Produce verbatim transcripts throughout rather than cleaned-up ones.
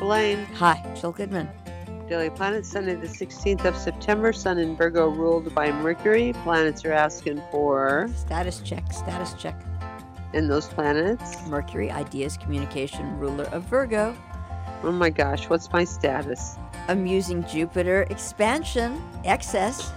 Barbara Lane. Hi, Jill Goodman. Daily Planet, Sunday the sixteenth of September. Sun in Virgo ruled by Mercury. Planets are asking for... Status check, status check. And those planets? Mercury, ideas, communication, ruler of Virgo. Oh my gosh, what's my status? Amusing Jupiter, expansion, excess.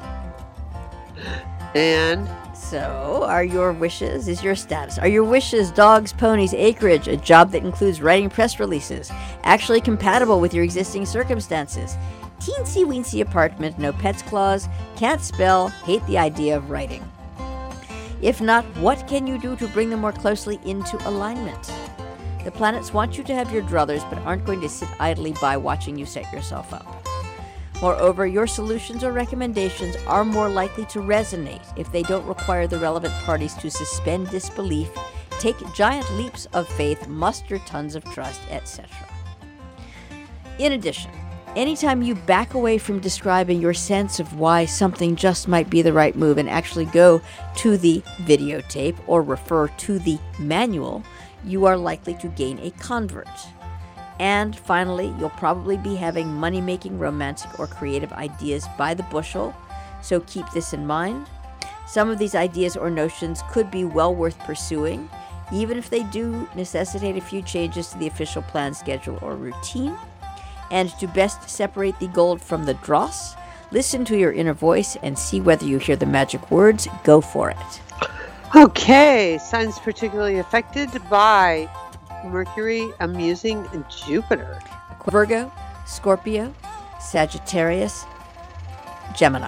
And... So, are your wishes, is your status, are your wishes, dogs, ponies, acreage, a job that includes writing press releases, actually compatible with your existing circumstances? Teensy-weensy apartment, no pets clause, can't spell, hate the idea of writing. If not, what can you do to bring them more closely into alignment? The planets want you to have your druthers, but aren't going to sit idly by watching you set yourself up. Moreover, your solutions or recommendations are more likely to resonate if they don't require the relevant parties to suspend disbelief, take giant leaps of faith, muster tons of trust, et cetera. In addition, anytime you back away from describing your sense of why something just might be the right move and actually go to the videotape or refer to the manual, you are likely to gain a convert. And finally, you'll probably be having money-making, romantic, or creative ideas by the bushel, so keep this in mind. Some of these ideas or notions could be well worth pursuing, even if they do necessitate a few changes to the official plan, schedule, or routine. And to best separate the gold from the dross, listen to your inner voice and see whether you hear the magic words. Go for it. Okay, signs particularly affected by Mercury, amusing Jupiter. Virgo, Scorpio, Sagittarius, Gemini.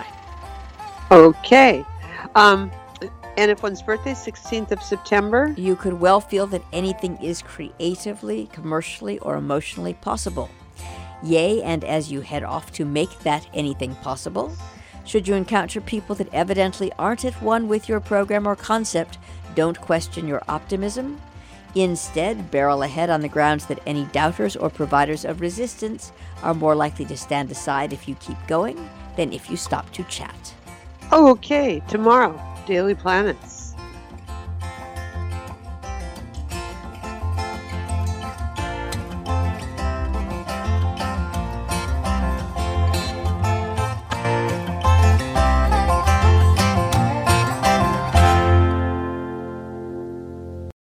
Okay. Um, and if one's birthday is sixteenth of September? You could well feel that anything is creatively, commercially, or emotionally possible. Yea, and as you head off to make that anything possible, should you encounter people that evidently aren't at one with your program or concept, don't question your optimism. Instead, barrel ahead on the grounds that any doubters or providers of resistance are more likely to stand aside if you keep going than if you stop to chat. Okay, tomorrow, Daily Planets.